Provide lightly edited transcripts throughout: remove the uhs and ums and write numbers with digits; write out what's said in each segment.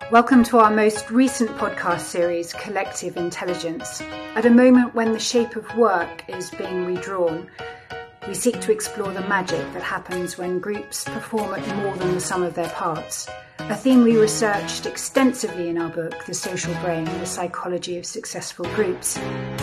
Welcome to our most recent podcast series, Collective Intelligence. At a moment when the shape of work is being redrawn, we seek to explore the magic that happens when groups perform at more than the sum of their parts, a theme we researched extensively in our book, The Social Brain, The Psychology of Successful Groups.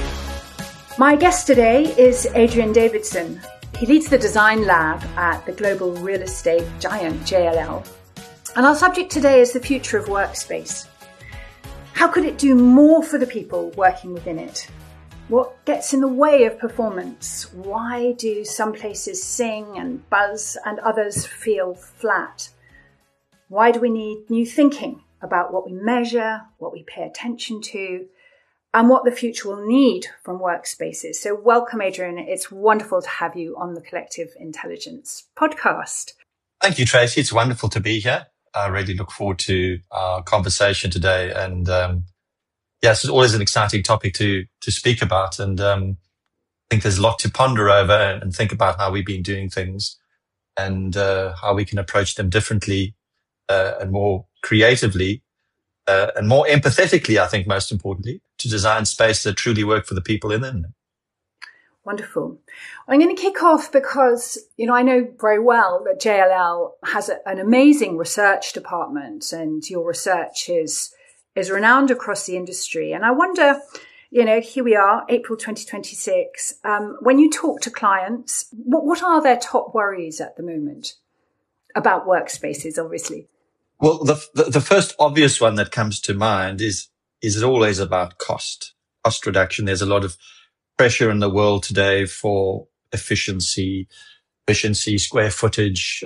My guest today is Adrian Davidson. He leads the design lab at the global real estate giant JLL. And our subject today is the future of workspace. How could it do more for the people working within it? What gets in the way of performance? Why do some places sing and buzz and others feel flat? Why do we need new thinking about what we measure, what we pay attention to, and what the future will need from workspaces? So welcome, Adrian. It's wonderful to have you on the Collective Intelligence podcast. Thank you, Tracy. It's wonderful to be here. I really look forward to our conversation today. And yes, it's always an exciting topic to speak about. And I think there's a lot to ponder over and think about how we've been doing things and how we can approach them differently and more creatively and more empathetically, I think, most importantly, to design space that truly work for the people in them. Wonderful. I'm going to kick off because, I know very well that JLL has an amazing research department and your research is renowned across the industry. And I wonder, here we are, April 2026. When you talk to clients, what are their top worries at the moment about workspaces, obviously? Well, the first obvious one that comes to mind is it always about cost reduction. There's a lot of pressure in the world today for efficiency, square footage.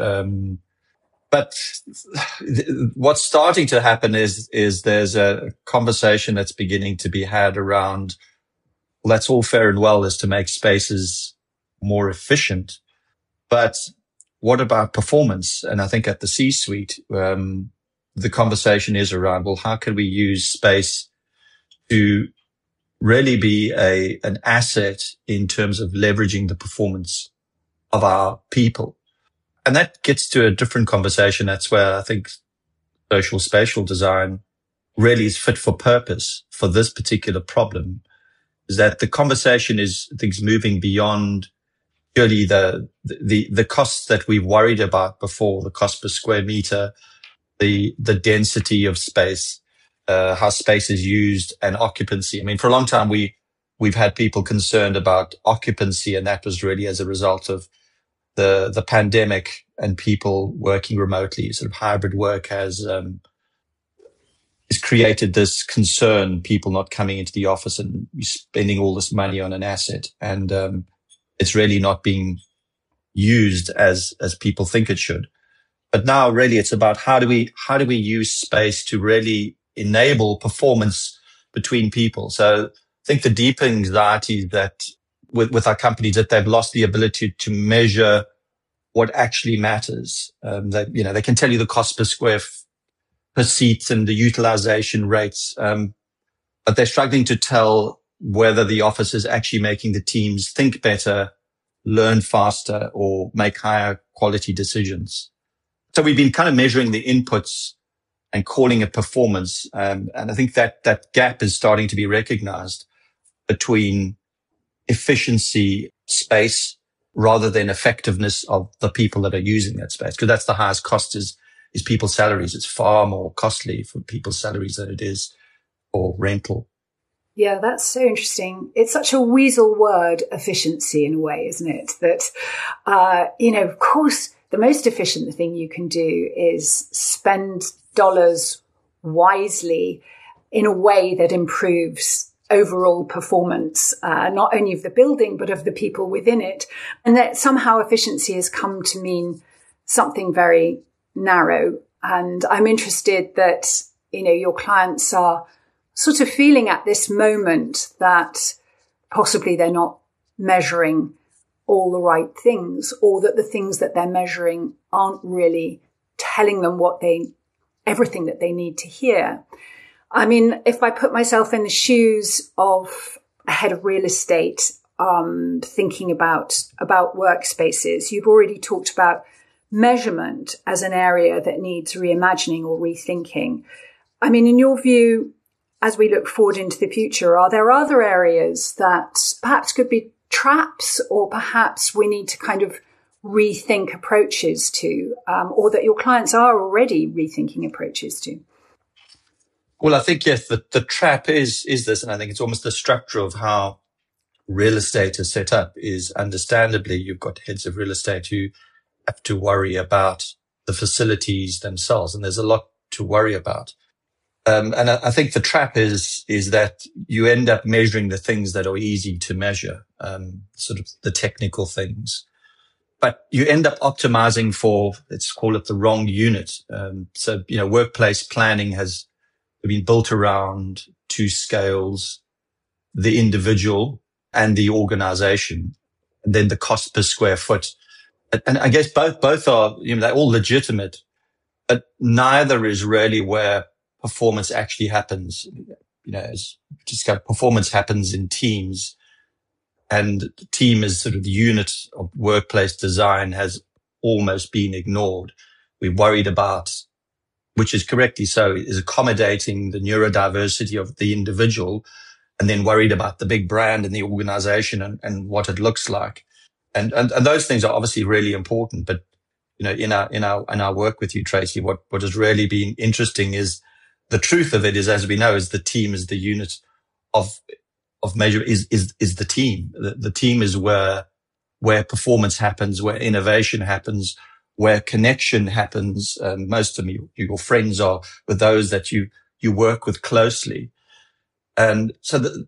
But what's starting to happen is there's a conversation that's beginning to be had around, well, that's all fair and well, is to make spaces more efficient. But what about performance? And I think at the C-suite, the conversation is around, well, how can we use space to really be an asset in terms of leveraging the performance of our people? And that gets to a different conversation. That's where I think social spatial design really is fit for purpose for this particular problem, is that the conversation is things moving beyond purely the costs that we worried about before, the cost per square meter, the density of space, how space is used and occupancy. I mean, for a long time, we've had people concerned about occupancy, and that was really as a result of the pandemic and people working remotely. Sort of hybrid work has created this concern, people not coming into the office and spending all this money on an asset. And it's really not being used as people think it should. But now really it's about how do we use space to really enable performance between people. So I think the deep anxiety that with our companies, that they've lost the ability to measure what actually matters. They can tell you the cost per seat and the utilization rates. But they're struggling to tell whether the office is actually making the teams think better, learn faster, or make higher quality decisions. So we've been kind of measuring the inputs and calling it performance. And I think that gap is starting to be recognized between efficiency, space, rather than effectiveness of the people that are using that space. Because that's the highest cost is people's salaries. It's far more costly for people's salaries than it is for rental. Yeah, that's so interesting. It's such a weasel word, efficiency, in a way, isn't it? That, of course, the most efficient thing you can do is spend dollars wisely in a way that improves overall performance, not only of the building, but of the people within it. And that somehow efficiency has come to mean something very narrow. And I'm interested that, your clients are sort of feeling at this moment that possibly they're not measuring all the right things, or that the things that they're measuring aren't really telling them everything that they need to hear. I mean, if I put myself in the shoes of a head of real estate, thinking about workspaces, you've already talked about measurement as an area that needs reimagining or rethinking. I mean, in your view, as we look forward into the future, are there other areas that perhaps could be traps, or perhaps we need to kind of rethink approaches to, or that your clients are already rethinking approaches to? Well, I think, yes, the trap is this, and I think it's almost the structure of how real estate is set up is, understandably, you've got heads of real estate who have to worry about the facilities themselves, and there's a lot to worry about. And I think the trap is that you end up measuring the things that are easy to measure, sort of the technical things, but you end up optimizing for, let's call it, the wrong unit. So, workplace planning has been built around two scales: the individual and the organization, and then the cost per square foot. And I guess both are, they're all legitimate, but neither is really where performance actually happens. As discussed, performance happens in teams, and the team is sort of the unit of workplace design has almost been ignored. We're worried about, which is correctly so, is accommodating the neurodiversity of the individual, and then worried about the big brand and the organization and what it looks like. And those things are obviously really important. But, in our work with you, Tracy, what has really been interesting is the truth of it is, as we know, is the team is the unit of measure, is the team. The team is where performance happens, where innovation happens, where connection happens. Most of your friends are with those that you work with closely. And so the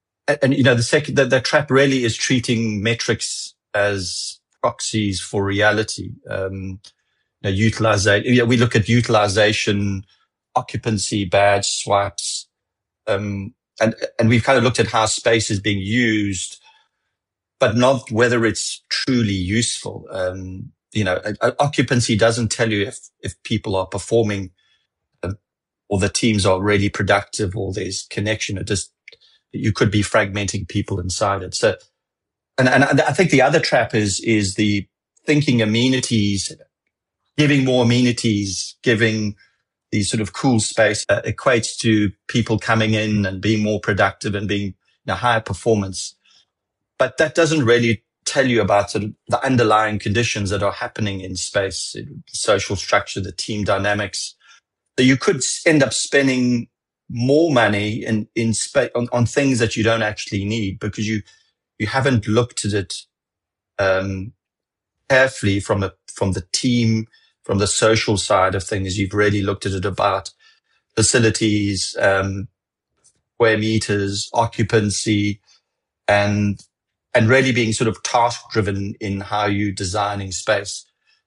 trap really is treating metrics as proxies for reality. Utilization. We look at utilization, occupancy, badge swipes, and we've kind of looked at how space is being used, but not whether it's truly useful. Occupancy doesn't tell you if people are performing, or the teams are really productive, or there's connection. You could be fragmenting people inside it. So, and I think the other trap is the thinking amenities, giving more amenities, giving the sort of cool space equates to people coming in and being more productive and being higher performance. But that doesn't really tell you about sort of the underlying conditions that are happening in space, the social structure, the team dynamics. So you could end up spending more money in space on things that you don't actually need, because you haven't looked at it carefully from the team, from the social side of things. You've really looked at it about facilities, square meters, occupancy, and really being sort of task driven in how you're designing space.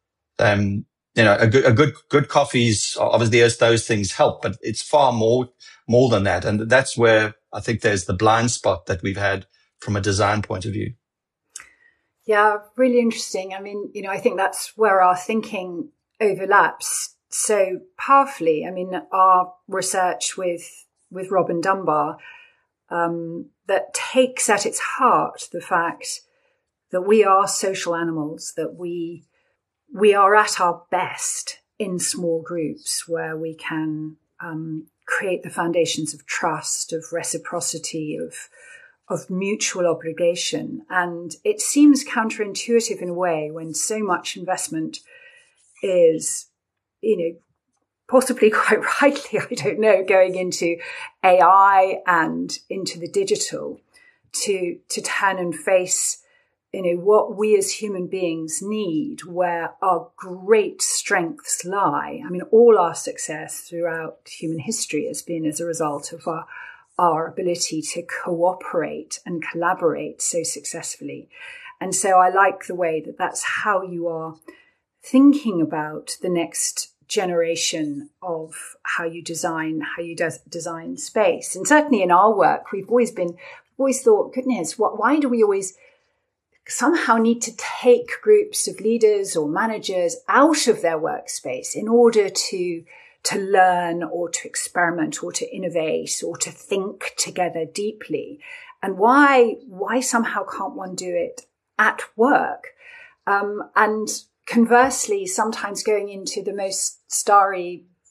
A good coffees, obviously those things help, but it's far more than that. And that's where I think there's the blind spot that we've had from a design point of view. Yeah, really interesting. I mean, I think that's where our thinking overlaps so powerfully. I mean, our research with Robin Dunbar, that takes at its heart the fact that we are social animals, that we are at our best in small groups where we can create the foundations of trust, of reciprocity, of mutual obligation. And it seems counterintuitive in a way when so much investment is, possibly quite rightly, I don't know, going into AI and into the digital to turn and face what we as human beings need, where our great strengths lie. I mean, all our success throughout human history has been as a result of our ability to cooperate and collaborate so successfully. And so I like the way that that's how you are thinking about the next generation of how you design space. And certainly in our work, we've always thought, goodness, why do we always somehow need to take groups of leaders or managers out of their workspace in order to learn or to experiment or to innovate or to think together deeply? And why somehow can't one do it at work? And conversely, sometimes going into the most starry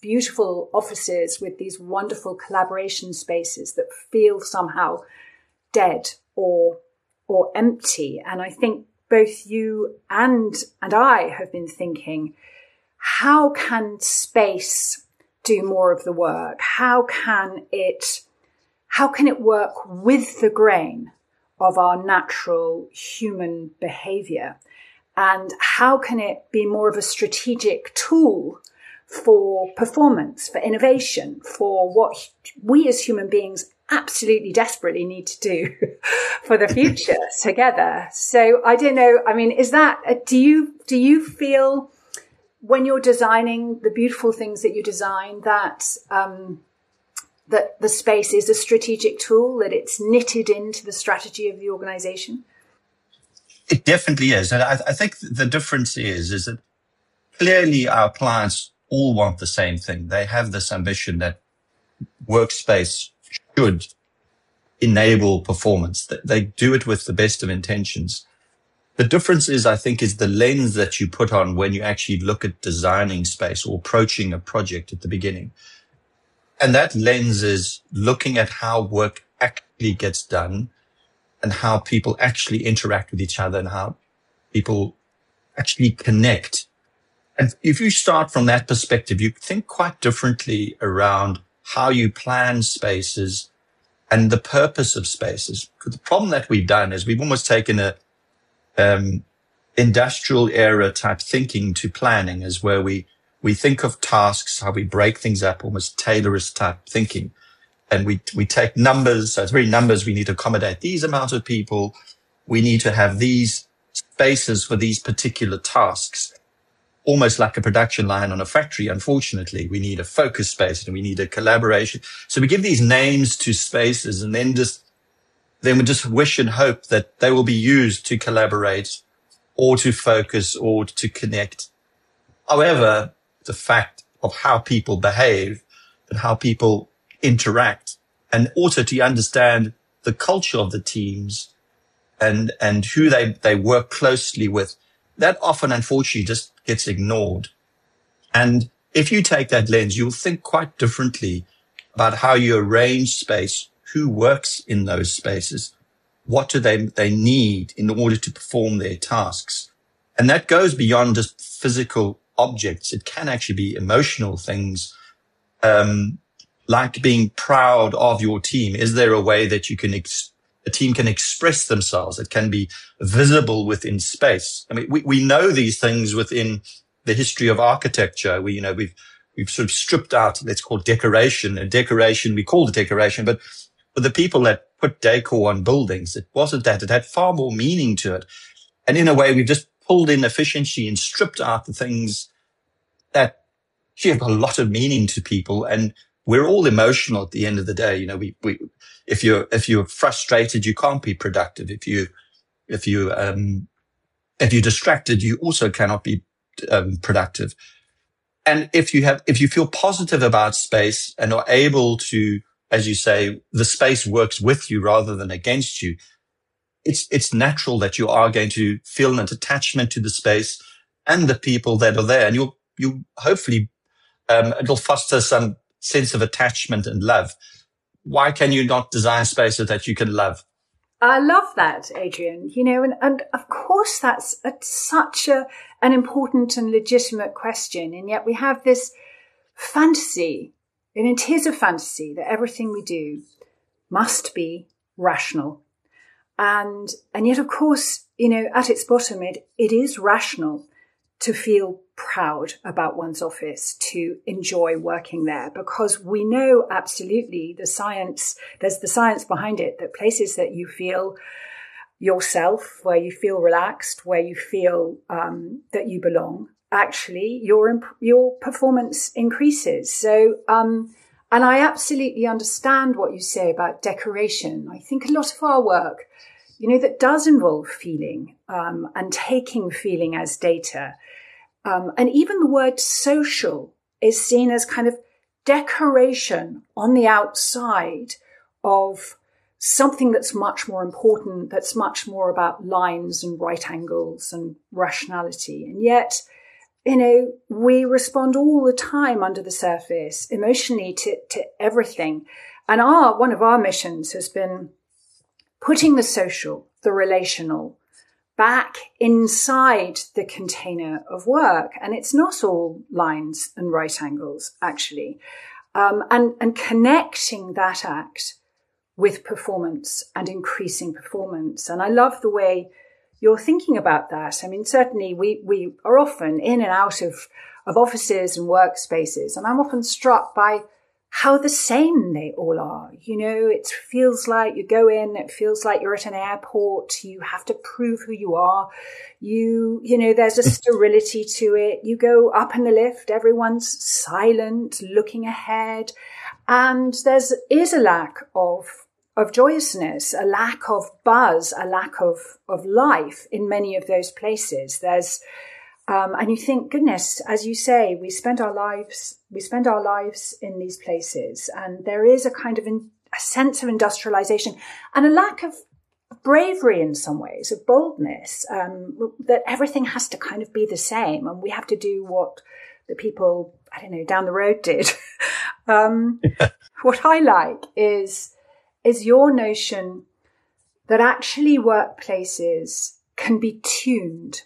beautiful offices with these wonderful collaboration spaces that feel somehow dead or empty. And I think both you and I have been thinking, how can space do more of the work? How can it work with the grain of our natural human behavior? And how can it be more of a strategic tool for performance, for innovation, for what we as human beings absolutely desperately need to do for the future together? So I don't know. I mean, do you feel when you're designing the beautiful things that you design that that the space is a strategic tool, that it's knitted into the strategy of the organization? It definitely is. And I think the difference is that clearly our clients all want the same thing. They have this ambition that workspace should enable performance. They do it with the best of intentions. The difference is, I think, is the lens that you put on when you actually look at designing space or approaching a project at the beginning. And that lens is looking at how work actually gets done and how people actually interact with each other and how people actually connect. And if you start from that perspective, you think quite differently around how you plan spaces and the purpose of spaces. Because the problem that we've done is we've almost taken a industrial era type thinking to planning, is where we think of tasks, how we break things up, almost Taylorist type thinking. And we take numbers, so it's very numbers. We need to accommodate these amounts of people. We need to have these spaces for these particular tasks, almost like a production line on a factory. Unfortunately, we need a focus space and we need a collaboration. So we give these names to spaces and then we just wish and hope that they will be used to collaborate or to focus or to connect. However, the fact of how people behave and how people interact, and also to understand the culture of the teams and who they work closely with, that often, unfortunately, just gets ignored. And if you take that lens, you'll think quite differently about how you arrange space, who works in those spaces, what do they need in order to perform their tasks. And that goes beyond just physical objects. It can actually be emotional things, like being proud of your team. Is there a way that a team can express themselves? It can be visible within space. I mean, we know these things within the history of architecture. We've sort of stripped out, let's call decoration. And decoration, we call it decoration, but for the people that put decor on buildings, it wasn't that. It had far more meaning to it. And in a way, we've just pulled in efficiency and stripped out the things that have a lot of meaning to people. And we're all emotional at the end of the day. If you're frustrated, you can't be productive. If you're distracted, you also cannot be productive. And if you feel positive about space and are able to, as you say, the space works with you rather than against you, it's natural that you are going to feel an attachment to the space and the people that are there. And you hopefully, it'll foster some sense of attachment and love. Why can you not design spaces that you can love? I love that, Adrian. And of course that's such an important and legitimate question. And yet we have this fantasy, and it is a fantasy, that everything we do must be rational. And yet, of course, at its bottom, it is rational to feel proud about one's office, to enjoy working there, because we know absolutely there's the science behind it, that places that you feel yourself, where you feel relaxed, where you feel that you belong, actually your performance increases. So, and I absolutely understand what you say about decoration. I think a lot of our work, that does involve feeling and taking feeling as data. And even the word social is seen as kind of decoration on the outside of something that's much more important, that's much more about lines and right angles and rationality. And yet we respond all the time under the surface emotionally to everything. And one of our missions has been putting the social, the relational, back inside the container of work. And it's not all lines and right angles, actually. And connecting that act with performance and increasing performance. And I love the way you're thinking about that. I mean, certainly we are often in and out of offices and workspaces, and I'm often struck by how the same they all are. It feels like you go in, it feels like you're at an airport, you have to prove who you are. There's a sterility to it. You go up in the lift, everyone's silent, looking ahead. And there is a lack of joyousness, a lack of buzz, a lack of life in many of those places. And you think, goodness, as you say, we spend our lives in these places, and there is a kind of a sense of industrialization and a lack of bravery in some ways, of boldness, that everything has to kind of be the same, and we have to do what the people, down the road did. What I like is your notion that actually workplaces can be tuned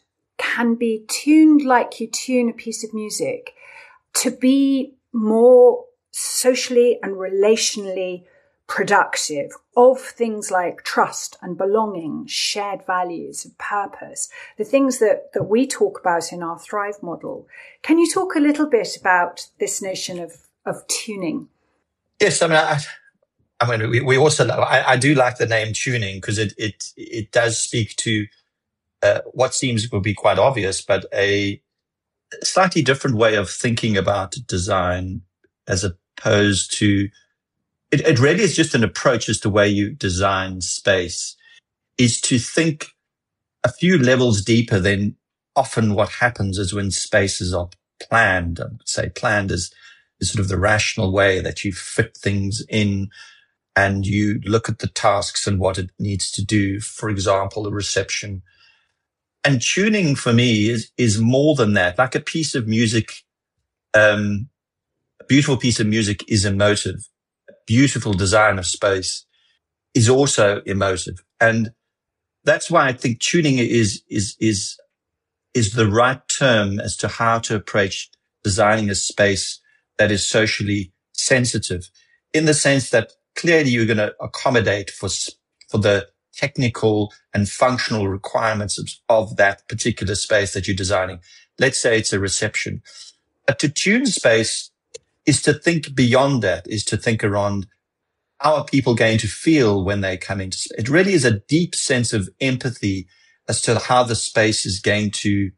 like you tune a piece of music to be more socially and relationally productive of things like trust and belonging, shared values and purpose, the things that we talk about in our Thrive model. Can you talk a little bit about this notion of tuning? Yes, we also I do like the name tuning, because it does speak to what seems would be quite obvious, but a slightly different way of thinking about design, as opposed to it really is just an approach as to way you design space, is to think a few levels deeper than often what happens is when spaces are planned. I would say planned is sort of the rational way that you fit things in and you look at the tasks and what it needs to do. For example, a reception. And tuning for me is more than that. Like a piece of music, a beautiful piece of music is emotive. A beautiful design of space is also emotive. And that's why I think tuning is the right term as to how to approach designing a space that is socially sensitive, in the sense that clearly you're going to accommodate for the technical and functional requirements of that particular space that you're designing. Let's say it's a reception. But to tune space is to think beyond that, is to think around how are people going to feel when they come into space. It really is a deep sense of empathy as to how the space is going to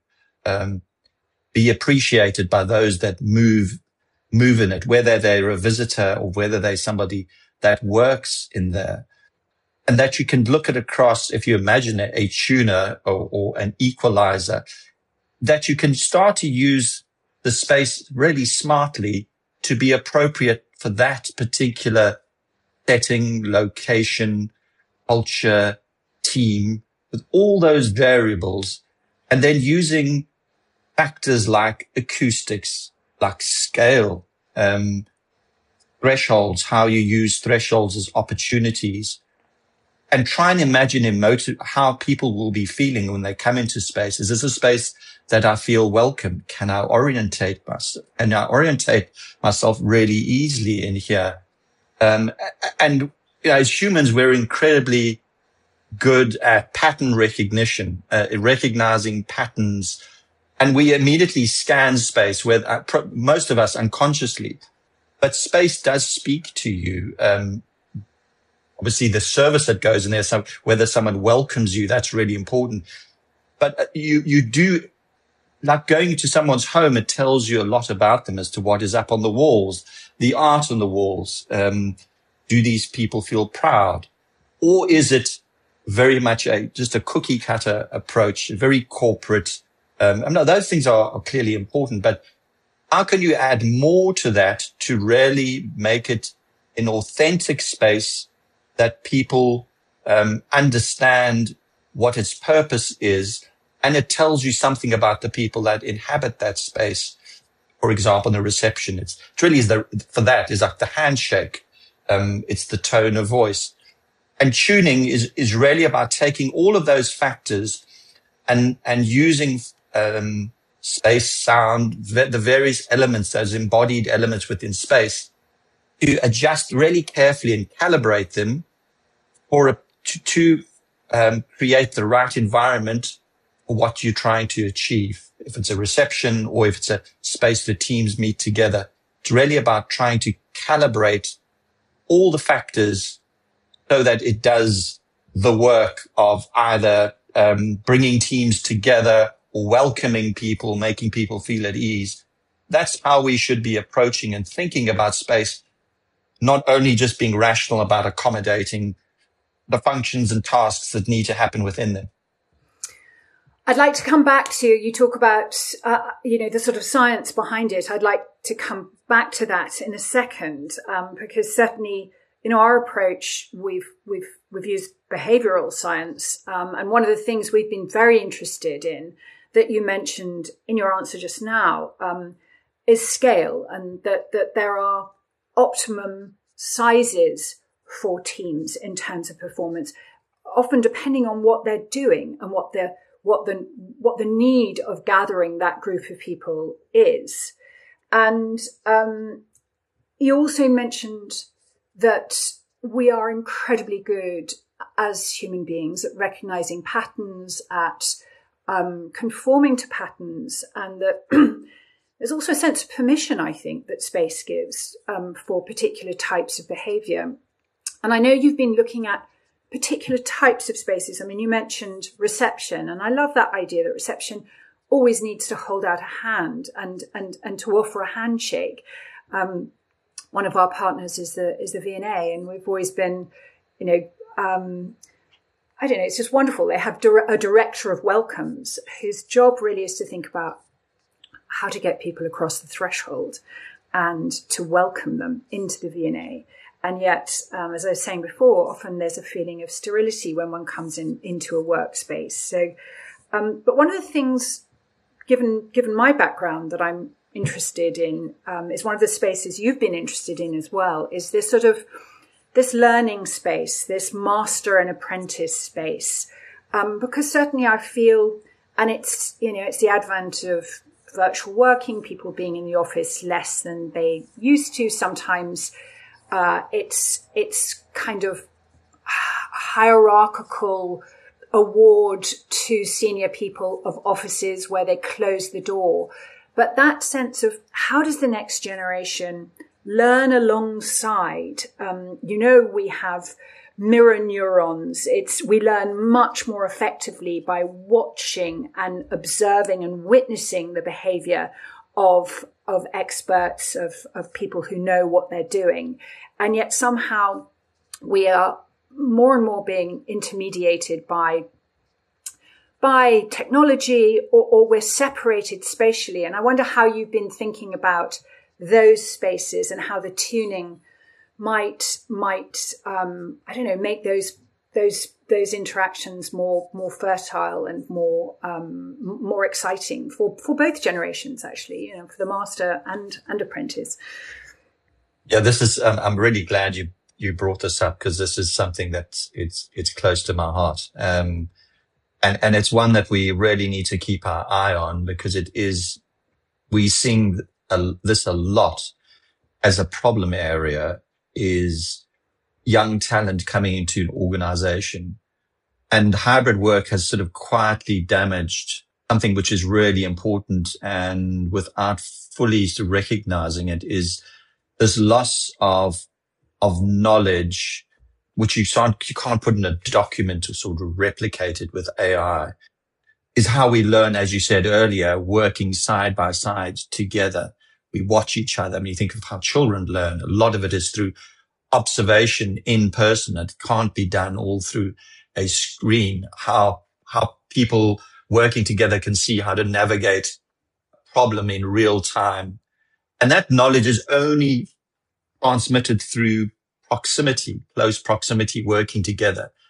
be appreciated by those that move in it, whether they're a visitor or whether they're somebody that works in there. And that you can look at across, if you imagine a tuner or an equalizer, that you can start to use the space really smartly to be appropriate for that particular setting, location, culture, team, with all those variables, and then using factors like acoustics, like scale, thresholds, how you use thresholds as opportunities, and try and imagine how people will be feeling when they come into space. Is this a space that I feel welcome? Can I orientate myself? And I orientate myself really easily in here. And as humans, we're incredibly good at pattern recognition, recognizing patterns, and we immediately scan space, where most of us unconsciously. But space does speak to you. Obviously, the service that goes in there, so whether someone welcomes you, that's really important. But you do, like going to someone's home, it tells you a lot about them as to what is up on the walls, the art on the walls. Do these people feel proud? Or is it very much just a cookie cutter approach, very corporate? No, those things are clearly important, but how can you add more to that to really make it an authentic space that people understand what its purpose is, And it tells you something about the people that inhabit that space. For example, in a reception, it's really is like the handshake. It's the tone of voice. And tuning is really about taking all of those factors and using, space, sound, the various elements, those embodied elements within space, to adjust really carefully and calibrate them to create the right environment for what you're trying to achieve. If it's a reception or if it's a space that teams meet together, it's really about trying to calibrate all the factors so that it does the work of either bringing teams together or welcoming people, making people feel at ease. That's how we should be approaching and thinking about space, not only just being rational about accommodating the functions and tasks that need to happen within them. I'd like to come back to, you talk about, the sort of science behind it. I'd like to come back to that in a second, because certainly, our approach, we've used behavioral science. And one of the things we've been very interested in that you mentioned in your answer just now, is scale, and that there are optimum sizes for teams in terms of performance, often depending on what they're doing and what the need of gathering that group of people is. And you also mentioned that we are incredibly good as human beings at recognizing patterns, at conforming to patterns, and that there's also a sense of permission, I think, that space gives for particular types of behavior. And I know you've been looking at particular types of spaces. I mean, you mentioned reception, and I love that idea that reception always needs to hold out a hand and to offer a handshake. One of our partners is the V&A, and we've always been, it's just wonderful. They have a director of welcomes whose job really is to think about how to get people across the threshold and to welcome them into the V&A. And yet, as I was saying before, often there's a feeling of sterility when one comes into a workspace. So, but one of the things, given my background, that I'm interested in is one of the spaces you've been interested in as well, is this sort of this learning space, this master and apprentice space, because certainly I feel, and it's the advent of virtual working, people being in the office less than they used to. Sometimes it's kind of hierarchical award to senior people of offices where they close the door. But that sense of how does the next generation learn alongside? We have mirror neurons. We learn much more effectively by watching and observing and witnessing the behavior of experts, of people who know what they're doing. And yet somehow we are more and more being intermediated by technology, or we're separated spatially. And I wonder how you've been thinking about those spaces and how the tuning might make those interactions more fertile and more exciting for both generations, actually, for the master and apprentice. Yeah, this is. I'm really glad you brought this up, because this is something that's it's close to my heart. And it's one that we really need to keep our eye on, because we sing this a lot as a problem area, is young talent coming into an organization. And hybrid work has sort of quietly damaged something which is really important, and without fully recognizing it, is this loss of knowledge, which you can't put in a document or sort of replicate it with AI, is how we learn, as you said earlier, working side by side together. We watch each other. I mean, you think of how children learn. A lot of it is through observation in person. It can't be done all through a screen. How people working together can see how to navigate a problem in real time. And that knowledge is only transmitted through proximity, close proximity, working together.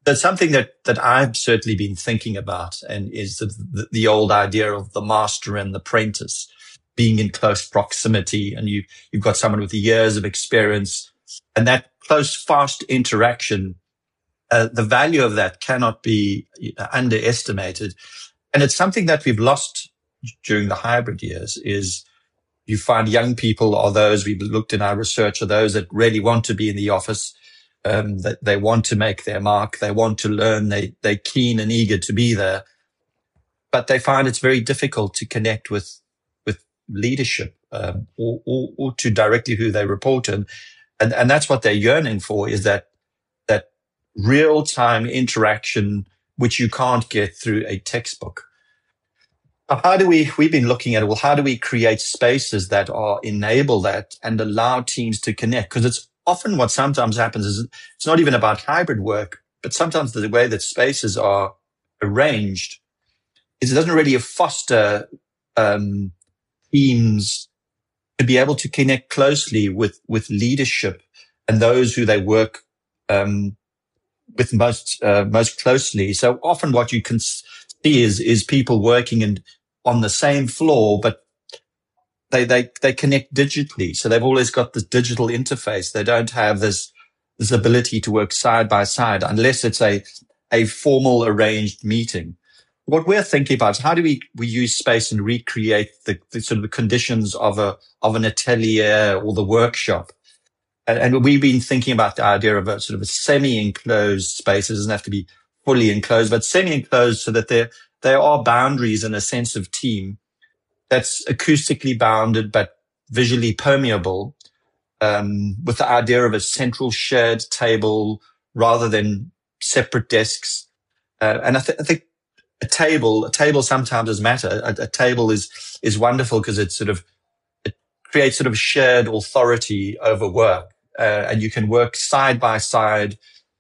There's something that I've certainly been thinking about, and is the old idea of the master and the apprentice being in close proximity, and you've got someone with years of experience, and that close, fast interaction. The value of that cannot be underestimated, and it's something that we've lost during the hybrid years. Is you find young people are those, we've looked in our research, are those that really want to be in the office. That they want to make their mark, they want to learn, they're keen and eager to be there, but they find it's very difficult to connect with leadership, or to directly who they report to, and that's what they're yearning for, is that real time interaction, which you can't get through a textbook. How do we've been looking at it, well, how do we create spaces that enable that and allow teams to connect? Because it's often what sometimes happens is it's not even about hybrid work, but sometimes the way that spaces are arranged is it doesn't really foster teams to be able to connect closely with leadership and those who they work with most closely. So often what you can see is people working on the same floor, but they connect digitally. So they've always got this digital interface. They don't have this ability to work side by side unless it's a formal arranged meeting. What we're thinking about is how do we use space and recreate the sort of the conditions of an atelier or the workshop. And we've been thinking about the idea of a sort of a semi-enclosed space. It doesn't have to be fully enclosed, but semi-enclosed so that there are boundaries and a sense of team that's acoustically bounded but visually permeable, with the idea of a central shared table rather than separate desks. And I think a table sometimes does matter. A table is wonderful because it creates sort of shared authority over work, and you can work side by side.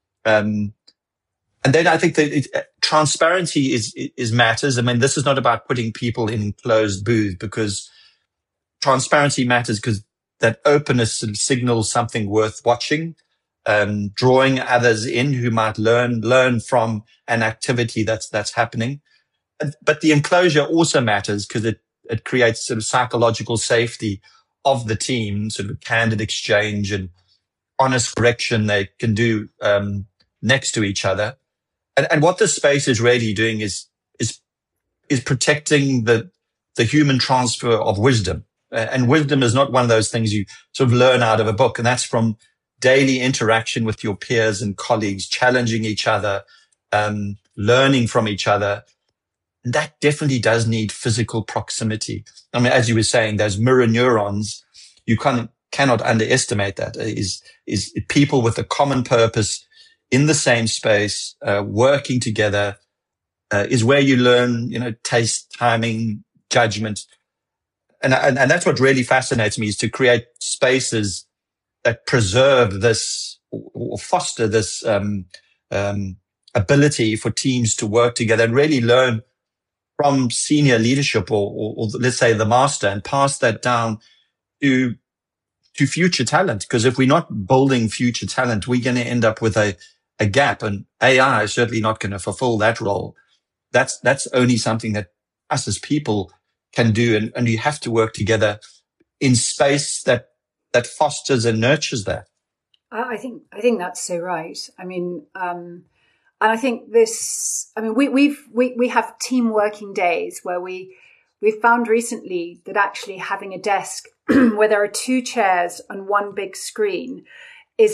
And then I think that transparency is matters. I mean, this is not about putting people in enclosed booths, because transparency matters because that openness signals something worth watching, drawing others in who might learn from an activity that's happening. But the enclosure also matters because it creates sort of psychological safety of the team, sort of candid exchange and honest correction they can do next to each other. And what this space is really doing is protecting the human transfer of wisdom. And wisdom is not one of those things you sort of learn out of a book. And that's from daily interaction with your peers and colleagues, challenging each other, learning from each other. And that definitely does need physical proximity. I mean, as you were saying, those mirror neurons, you cannot underestimate that. Is people with a common purpose in the same space, working together, is where you learn, taste, timing, judgment. And that's what really fascinates me, is to create spaces that preserve this or foster this ability for teams to work together and really learn from senior leadership or let's say the master, and pass that down to future talent. Because if we're not building future talent, we're going to end up with a gap, and AI is certainly not going to fulfill that role. That's only something that us as people can do, and you have to work together in space that fosters and nurtures that. I think that's so right. I mean, and I think this. I mean, we have team working days where we've found recently that actually having a desk where there are two chairs and one big screen is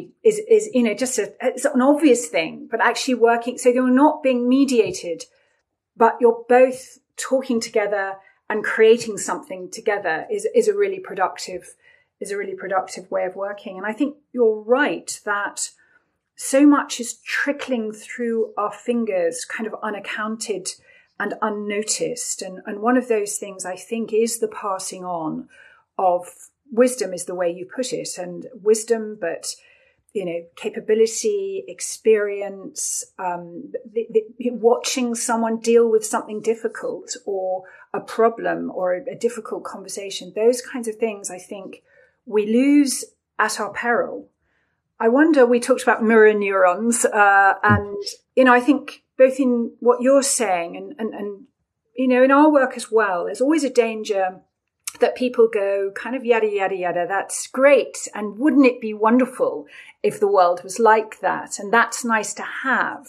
it's an obvious thing, but actually working. So you're not being mediated, but you're both talking together and creating something together is a really productive way of working. And I think you're right that so much is trickling through our fingers, kind of unaccounted and unnoticed. And one of those things, I think, is the passing on of wisdom, is the way you put it, and wisdom, but capability, experience, watching someone deal with something difficult or a problem or a difficult conversation. Those kinds of things, I think, we lose at our peril. I wonder, we talked about mirror neurons, and, I think both in what you're saying and in our work as well, there's always a danger that people go kind of yada, yada, yada. That's great. And wouldn't it be wonderful if the world was like that? And that's nice to have.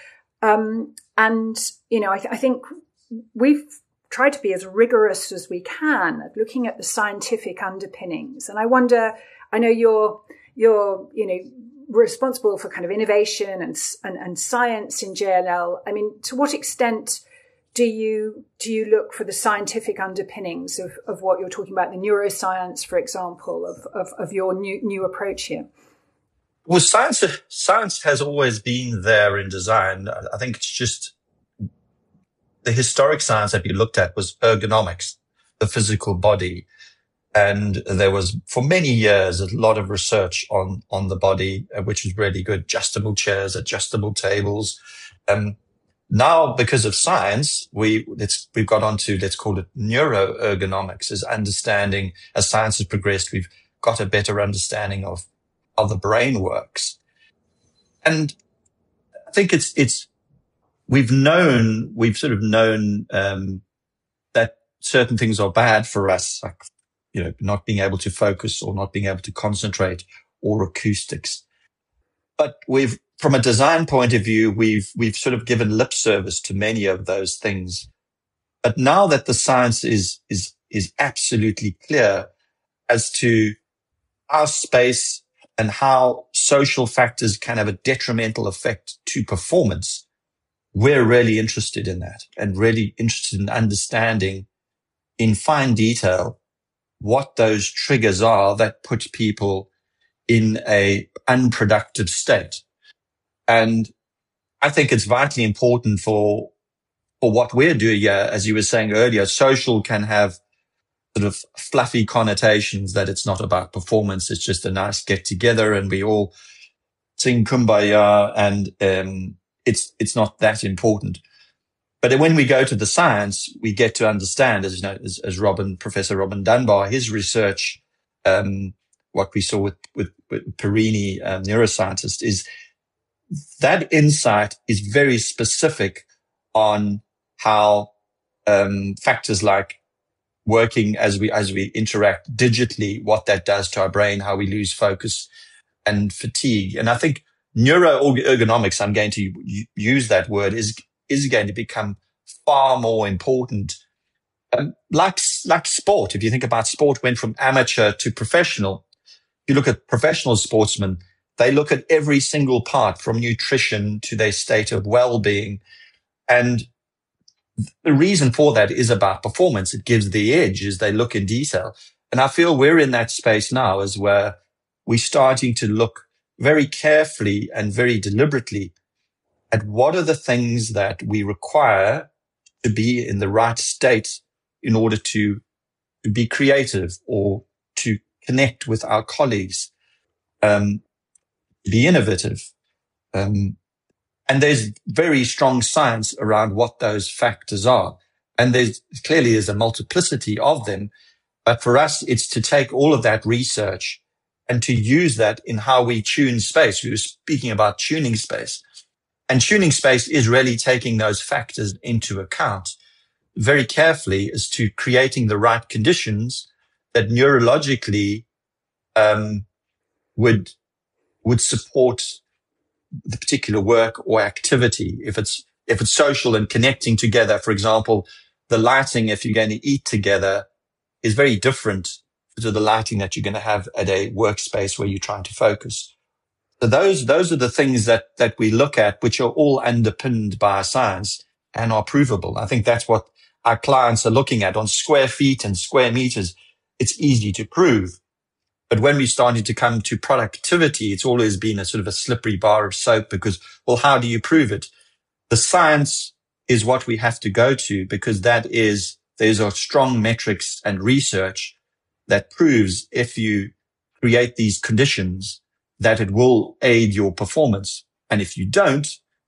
I think we've tried to be as rigorous as we can at looking at the scientific underpinnings. And I wonder, I know you're responsible for kind of innovation and science in JLL. I mean, to what extent do you look for the scientific underpinnings of what you're talking about, the neuroscience, for example, of your new approach here? Well, science has always been there in design. I think it's just the historic science that we looked at was ergonomics, the physical body. And there was, for many years, a lot of research on the body, which was really good. Adjustable chairs, adjustable tables. Now, because of science, we've got onto, let's call it neuroergonomics, as understanding, as science has progressed, we've got a better understanding of how the brain works. And I think we've sort of known, that certain things are bad for us, like, not being able to focus or not being able to concentrate, or acoustics. But from a design point of view, we've sort of given lip service to many of those things. But now that the science is absolutely clear as to our space and how social factors can have a detrimental effect to performance, we're really interested in that and really interested in understanding in fine detail what those triggers are that put people in a unproductive state. And I think it's vitally important for what we're doing here. As you were saying earlier, social can have sort of fluffy connotations that it's not about performance. It's just a nice get together and we all sing Kumbaya, and it's not that important. But when we go to the science, we get to understand, as Professor Robin Dunbar, his research, what we saw with Perini, neuroscientist, is that insight is very specific on how factors like working as we interact digitally, what that does to our brain, how we lose focus and fatigue. And I think neuroergonomics, I'm going to use that word, is going to become far more important. Like sport, if you think about sport, went from amateur to professional. If you look at professional sportsmen, they look at every single part, from nutrition to their state of well-being. And the reason for that is about performance. It gives the edge as they look in detail. And I feel we're in that space now, as where we're starting to look very carefully and very deliberately at what are the things that we require to be in the right state in order to be creative or to connect with our colleagues, be innovative. And there's very strong science around what those factors are. And there's a multiplicity of them. But for us, it's to take all of that research and to use that in how we tune space. We were speaking about tuning space. And tuning space is really taking those factors into account very carefully as to creating the right conditions that neurologically would support the particular work or activity. If it's social and connecting together, for example, the lighting, if you're going to eat together, is very different to the lighting that you're going to have at a workspace where you're trying to focus. So those are the things that we look at, which are all underpinned by science and are provable. I think that's what our clients are looking at on square feet and square meters. It's easy to prove. But when we started to come to productivity, it's always been a sort of a slippery bar of soap because, well, how do you prove it? The science is what we have to go to, because there's a strong metrics and research that proves if you create these conditions that it will aid your performance. And if you don't,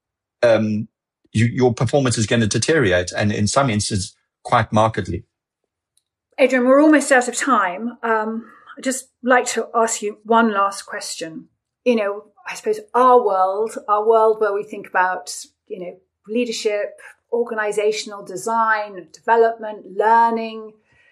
your performance is going to deteriorate, and in some instances, quite markedly. Adrian, we're almost out of time. I'd just like to ask you one last question. I suppose our world where we think about, leadership, organizational design, development, learning,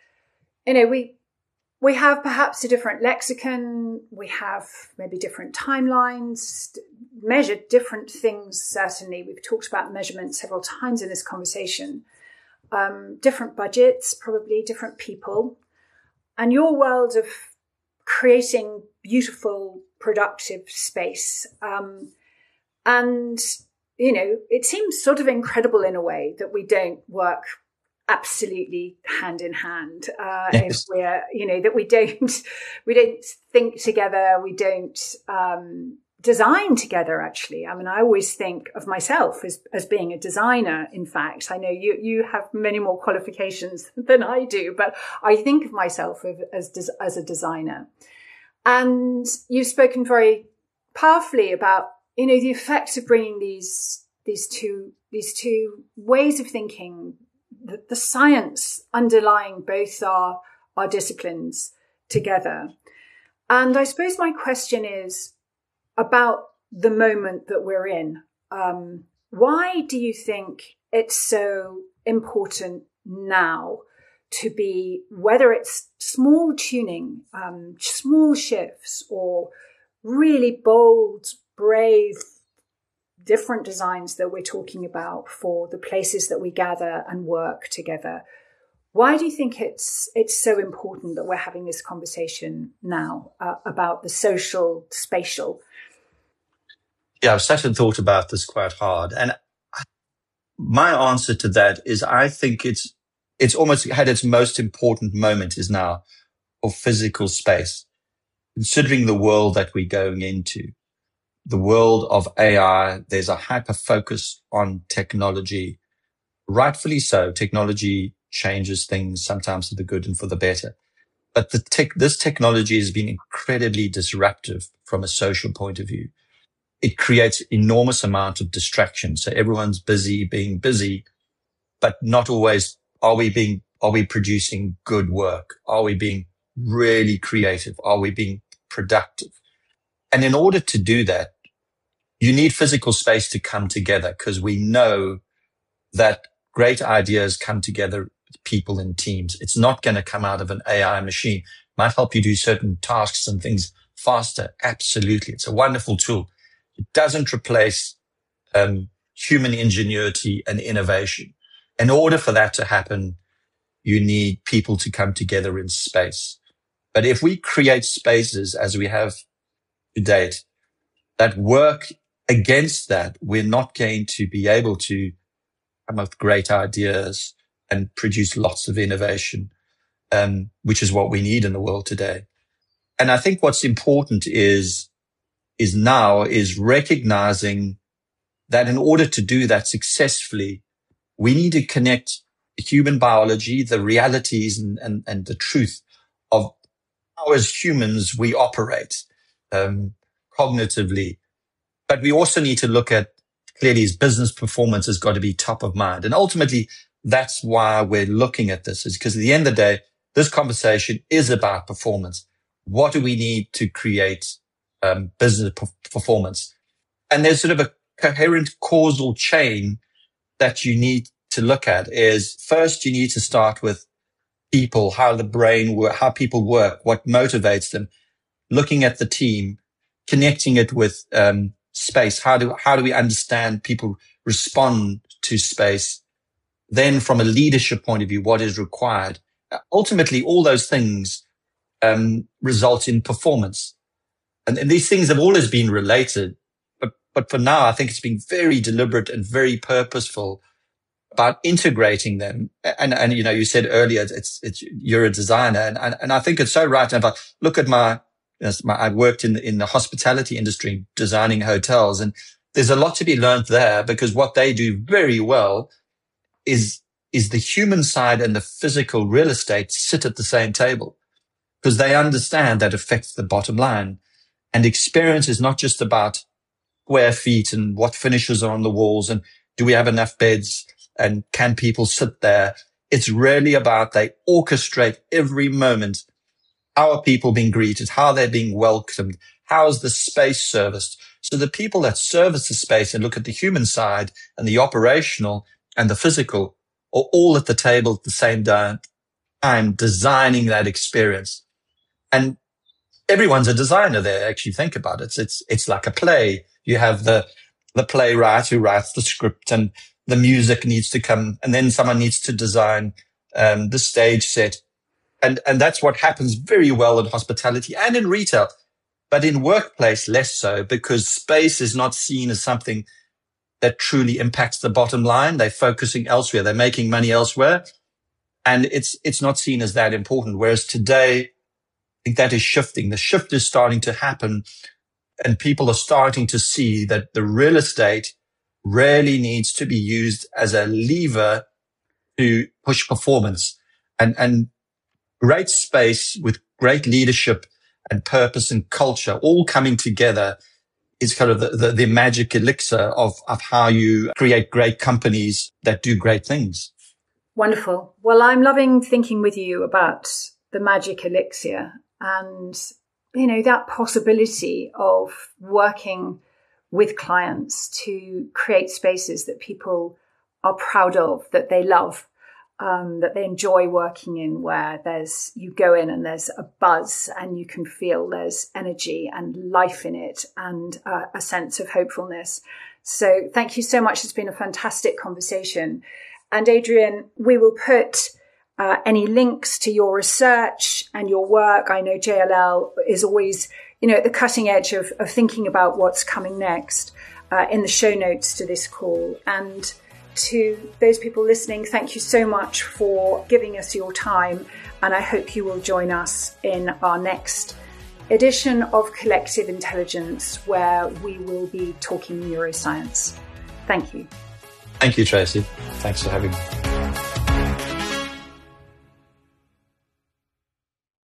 we have perhaps a different lexicon. We have maybe different timelines, measure different things. Certainly, we've talked about measurement several times in this conversation. Different budgets, probably different people, and your world of creating beautiful, productive space. And, it seems sort of incredible in a way that we don't work absolutely hand in hand. Yes. If we're, that we don't think together, we don't design together, actually. I mean, I always think of myself as being a designer. In fact, I know you have many more qualifications than I do, but I think of myself as a designer. And you've spoken very powerfully about, the effect of bringing these two ways of thinking, the science underlying both our disciplines together. And I suppose my question is about the moment that we're in. Why do you think it's so important now to be, whether it's small tuning, small shifts, or really bold, brave, different designs that we're talking about for the places that we gather and work together? Why do you think it's so important that we're having this conversation now about the social, spatial? Yeah, I've sat and thought about this quite hard. And my answer to that is I think it's almost had its most important moment is now of physical space, considering the world that we're going into, the world of AI. There's a hyper focus on technology, rightfully so. Technology changes things sometimes for the good and for the better. But this technology has been incredibly disruptive from a social point of view. It creates enormous amount of distraction. So everyone's busy being busy, but not always are we producing good work? Are we being really creative? Are we being productive? And in order to do that, you need physical space to come together, because we know that great ideas come together with people in teams. It's not going to come out of an AI machine. It might help you do certain tasks and things faster. Absolutely. It's a wonderful tool. It doesn't replace human ingenuity and innovation. In order for that to happen, you need people to come together in space. But if we create spaces, as we have to date, that work against that, we're not going to be able to come up with great ideas and produce lots of innovation, which is what we need in the world today. And I think what's important is recognizing that in order to do that successfully, we need to connect human biology, the realities and the truth of how as humans we operate cognitively. But we also need to look at, clearly, as business performance has got to be top of mind. And ultimately, that's why we're looking at this, is because at the end of the day, this conversation is about performance. What do we need to create business performance? And there's sort of a coherent causal chain that you need to look at. Is first, you need to start with people, how the brain works, how people work, what motivates them, looking at the team, connecting it with space. How do we understand people respond to space? Then from a leadership point of view, what is required? Ultimately, all those things result in performance. And these things have always been related. But for now, I think it's been very deliberate and very purposeful about integrating them. And you said earlier, you're a designer. And I think it's so right. And if I look at I worked in the hospitality industry, designing hotels, and there's a lot to be learned there, because what they do very well is the human side and the physical real estate sit at the same table, because they understand that affects the bottom line. And experience is not just about square feet and what finishes are on the walls and do we have enough beds and can people sit there. It's really about they orchestrate every moment. How are people being greeted? How they're being welcomed? how is the space serviced? So the people that service the space and look at the human side and the operational and the physical are all at the table at the same time, designing that experience. And everyone's a designer there. Actually, think about it. It's like a play. You have the playwright who writes the script, and the music needs to come, and then someone needs to design the stage set. And that's what happens very well in hospitality and in retail. But in workplace, less so, because space is not seen as something that truly impacts the bottom line. They're focusing elsewhere. They're making money elsewhere. And it's not seen as that important. Whereas today, I think that is shifting. The shift is starting to happen, and people are starting to see that the real estate really needs to be used as a lever to push performance. And great space with great leadership and purpose and culture all coming together is kind of the magic elixir of how you create great companies that do great things. Wonderful. Well, I'm loving thinking with you about the magic elixir and, that possibility of working with clients to create spaces that people are proud of, that they love, that they enjoy working in, where you go in and there's a buzz and you can feel there's energy and life in it and a sense of hopefulness. So thank you so much. It's been a fantastic conversation. And Adrian, we will put any links to your research and your work. I know JLL is always, at the cutting edge of thinking about what's coming next in the show notes to this call. And to those people listening, thank you so much for giving us your time. And I hope you will join us in our next edition of Collective Intelligence, where we will be talking neuroscience. Thank you. Thank you, Tracy. Thanks for having me.